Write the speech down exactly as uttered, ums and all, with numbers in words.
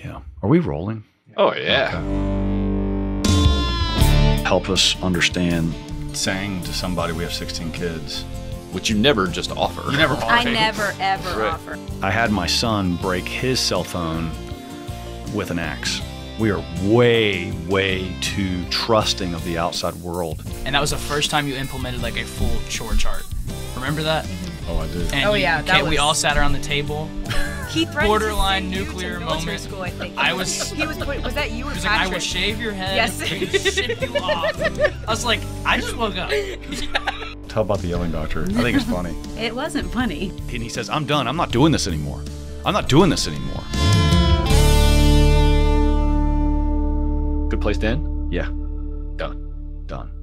Yeah. Are we rolling? Oh, yeah. Okay. Help us understand saying to somebody we have sixteen kids. Which you never just offer. You never offer. I never, ever Right. offer. I had my son break his cell phone with an axe. We are way, way too trusting of the outside world. And that was the first time you implemented like a full chore chart. Remember that? Oh, I did. And Oh, you, yeah, that we was- all sat around the table. He threatened Borderline to send you nuclear to military moment. School, I think. I was- He was. Was that you or He was like, I Patrick? will shave your head Yes. and ship you off. I was like, I just woke up. Tell about the yelling doctor. I think it's funny. It wasn't funny. And he says, I'm done. I'm not doing this anymore. I'm not doing this anymore. Good place to end? Yeah. Done. Done.